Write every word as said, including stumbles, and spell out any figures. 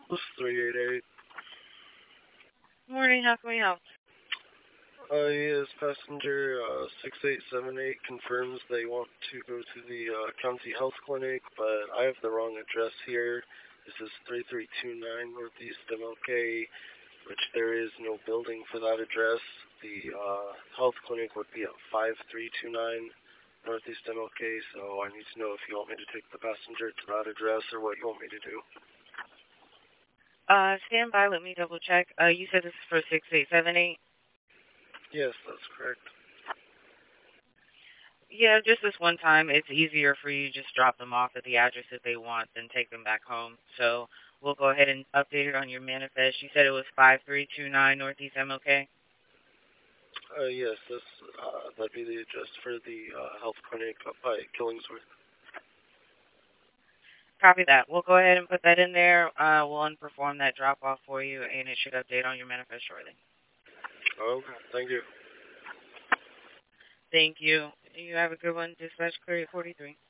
This is three eight eight. Morning, how can we help? Uh, yes, passenger uh, six eight seven eight confirms they want to go to the uh, county health clinic, but I have the wrong address here. This is three three two nine Northeast M L K, which there is no building for that address. The uh, health clinic would be at five three two nine Northeast M L K, so I need to know if you want me to take the passenger to that address or what you want me to do. Uh, stand by, let me double check. Uh, you said this is for six eight seven eight? Yes, that's correct. Yeah, just this one time, it's easier for you to just drop them off at the address that they want than take them back home. So we'll go ahead and update it on your manifest. You said it was five three two nine Northeast M L K? Uh, yes, this, uh, that'd be the address for the uh, health clinic up by Killingsworth. Copy that. We'll go ahead and put that in there. Uh, we'll unperform that drop-off for you, and it should update on your manifest shortly. Okay, thank you. Thank you. You have a good one. Dispatch Clear forty-three.